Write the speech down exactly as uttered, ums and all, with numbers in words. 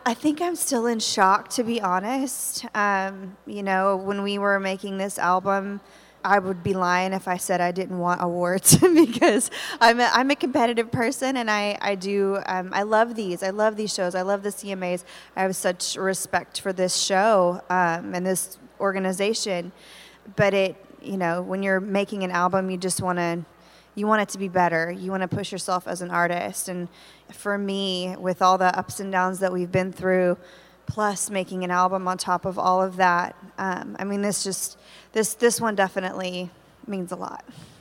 I think I'm still in shock, to be honest. Um, you know, when we were making this album, I would be lying if I said I didn't want awards because I'm a, I'm a competitive person, and I, I do, um, I love these. I love these shows. I love the C M As. I have such respect for this show um, and this organization. But it, you know, when you're making an album, you just want to, you want it to be better. You want to push yourself as an artist. And for me, with all the ups and downs that we've been through, plus making an album on top of all of that, um, I mean, this just, this this one definitely means a lot.